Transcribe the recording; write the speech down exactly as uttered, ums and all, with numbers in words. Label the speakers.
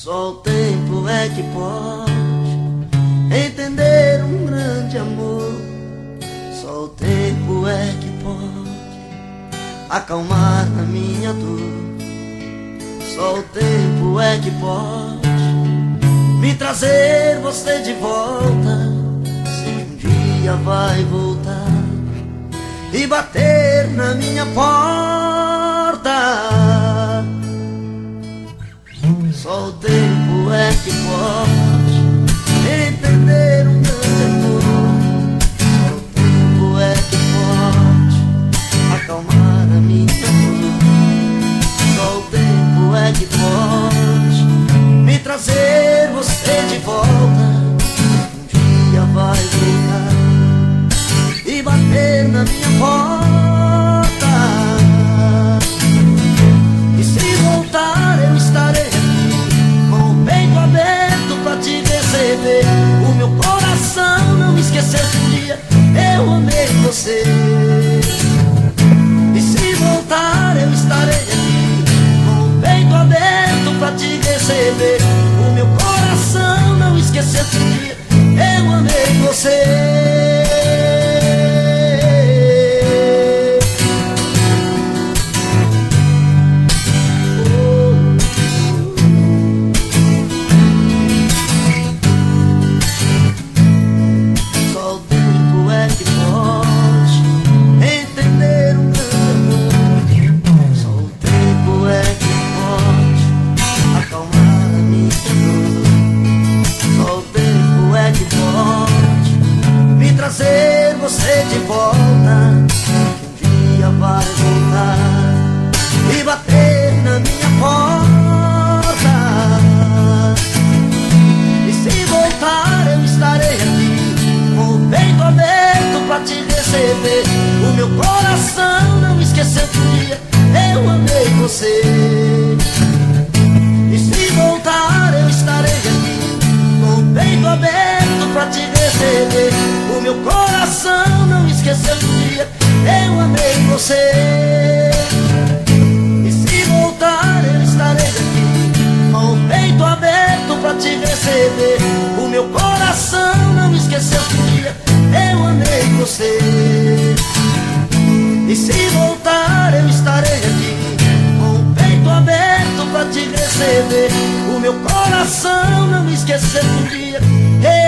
Speaker 1: Só o tempo é que pode entender um grande amor. Só o tempo é que pode acalmar a minha dor. Só o tempo é que pode me trazer você de volta. Se um dia vai voltar e bater na minha porta. Só o tempo é que pode entender um grande amor. Só o tempo é que pode acalmar a minha dor. Só o tempo é que pode me trazer você de volta. Um dia vai voltar e bater na minha porta. E se voltar eu estarei aqui com o peito aberto pra te receber. O meu coração não esqueceu que um dia eu amei você. E se voltar eu estarei aqui com o peito aberto pra te receber. O meu coração não esqueceu que um dia eu amei você. Trazer você de volta, que um dia vai voltar e bater na minha porta. E se voltar eu estarei aqui com o peito aberto pra te receber. O meu coração não esqueceu que um dia eu amei você. E se voltar eu estarei aqui com o peito aberto pra te receber. O meu coração não esqueceu que um dia eu amei você. E se voltar eu estarei aqui com o peito aberto pra te receber. O meu coração não esqueceu que um dia eu amei você. E se voltar eu estarei aqui com o peito aberto pra te receber. O meu coração não esqueceu que um dia eu